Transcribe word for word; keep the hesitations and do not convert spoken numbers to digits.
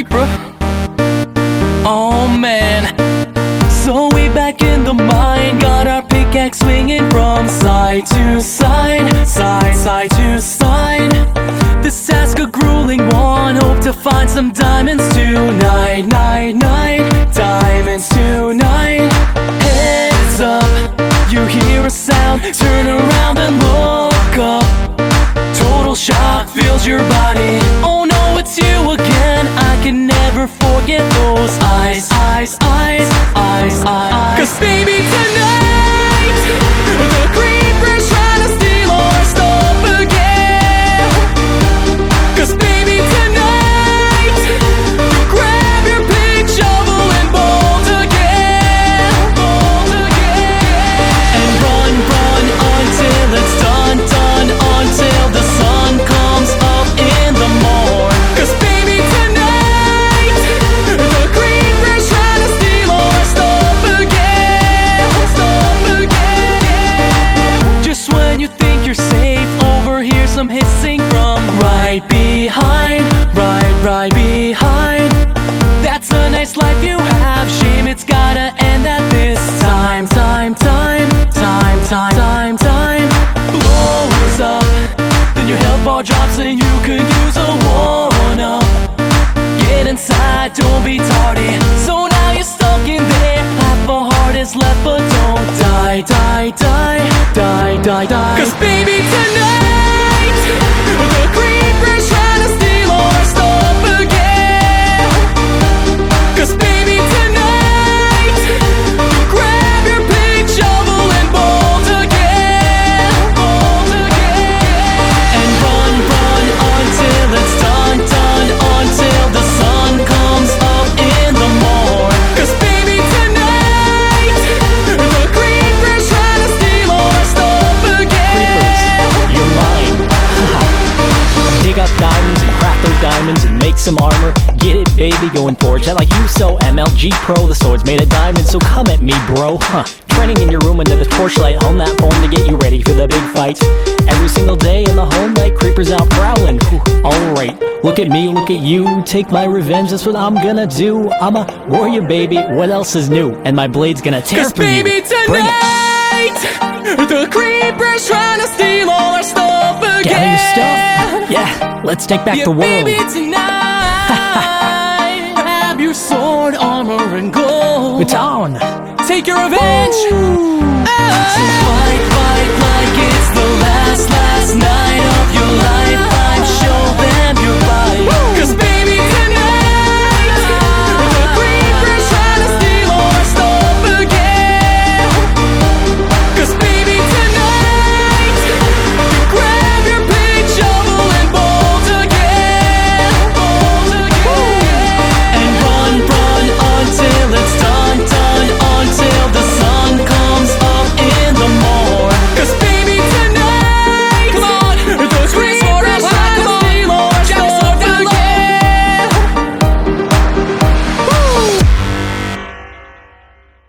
bruh. Oh man. So we back in the mine, got our pickaxe swinging from side to side, side, side to side. This task a grueling one, hope to find some diamonds tonight, night, night, diamonds tonight. Heads up, you hear a sound, turn around and look up. Total shock fills your body. Oh no, it's you again. I can never forget those eyes, eyes, eyes, eyes, eyes. Cause baby tonight, the creeper's trying to steal our stuff again. Cause baby tonight, you grab your big shovel and bolt again, bolt again. And run, run until it's done, done, until the sun comes up in the morn. Cause baby tonight, the creeper's trying to steal our stuff again, stuff again. Just when you think you're safe, overhear some hissing from right behind, right, right behind. That's a nice life you have, shame it's gotta end at this time, time, time, time, time, time, time. Blows up, then your health bar drops and you could use a one-up. Get inside, don't be tardy. So now you're stuck in there, half a heart is left, but don't die, die, die, die, die, die. Cause baby tonight, the creeper's trying to steal our stuff again. Cause baby tonight, you grab your big shovel and bolt again, bolt again. And run, run until it's done, done, until the sun comes up in the morn. Cause baby tonight, the creeper's trying to steal our stuff again. You're mine. Dig up diamonds and craft those diamonds and make some armor. Get it, baby, go and forge that like you so. M L G Pro, the sword's made of diamonds, so come at me, bro. Huh. Training in your room under the torchlight, hone that form to get you ready for the big fights. Every single day in the home light, creepers out prowling. Alright, look at me, look at you. Take my revenge, that's what I'm gonna do. I'm a warrior, baby, what else is new? And my blade's gonna tear Cause through you. baby Bring it. tonight, the creeper's trying to steal all our stuff again. Gather your stuff. Yeah, let's take back Yeah, the world. baby tonight, grab your sword, armor, and gold. It's on. Take your revenge. Oh. So fight, fight like it's the last, last night